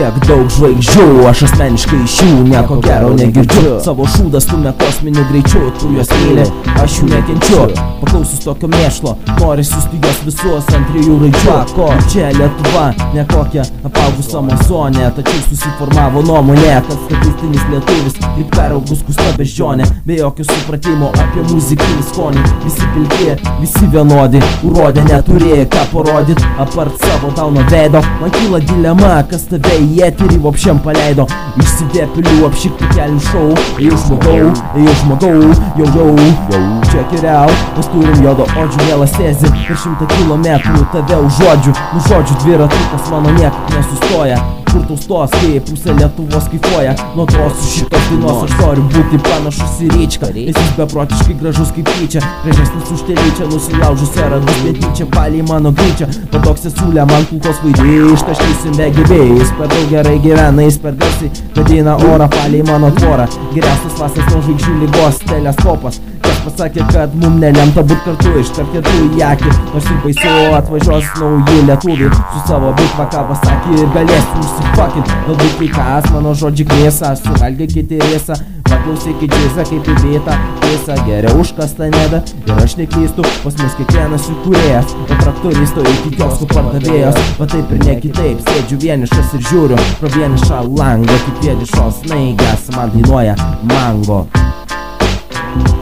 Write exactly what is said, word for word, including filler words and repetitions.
Kiek daug žvaigždžių, aš asmeniškai iš jų nieko gero negirdžiu. Savo šūdą stumia kosminiu greičiu, tu juos myli, aš jų nekenčiu. Paklausus tokio mėšlo, nori siųsti juos visus ant trijų raidžių. Ko čia Lietuva, ne kokia apaugus Amazonė, tačiau susiformavo nuomonė, kad statistinis lietuvis lyg peraugus kusta beždžionė, be jokio supratimo apie muzikinį skonį. Visi pilki, visi vienodi, urodė neturėjo ką parodyt, apart savo dauno veido. Man kyla dilema, kas tave į eterį vopšiam paleido. Išsidėpiliu apšikti kelių šou, ėjau žmogau, ėjau žmogau, jau jau, check it out. Mes turim jodo odžių mielą sėzi, per šimtą kilometrų tave užuodžiu. Nu žodžiu dviratukas mano niekaip nesustoja, kur tau stos, kai pusė Lietuvos kaifuoja. Nuo tos su šitos dainos aš noriu būti panašus į Ryčką, nes jis beprotiškai gražus kaip tyčia, gražesnis už telyčią, nusilaužusią radus netyčia palei mano greičia. Padoks esulė man kulkos vaidai, ištaškysim be gyvėjai. Jis per daug gerai gyvena, jis per garsiai vadina orą palei mano tvorą. Geriausias vasas nuo žvaigždžių lygos teleskopas, kas pasakė, kad mum nelemta būt kartu, iškart kėtų į akį. Nors ir baisu atvažiuos nauji lietuviai su savo bitva, ką pasakė ir galėsiu užsifakint. Galbūt kai kas mano žodžiai kviesa, suvalgė kiti rėsą. Paklausykit džiazą kaip į vietą, tiesa geriau užkasta neda. Ir aš neklystu, pas mus kiekvienas įkūrėjas, o traktoristo iki kioskų pardavėjas. Va taip ir ne kitaip, sėdžiu vienišas ir žiūriu pro vienišą langą, kaip vienišos snaigės man dainuoja Mango.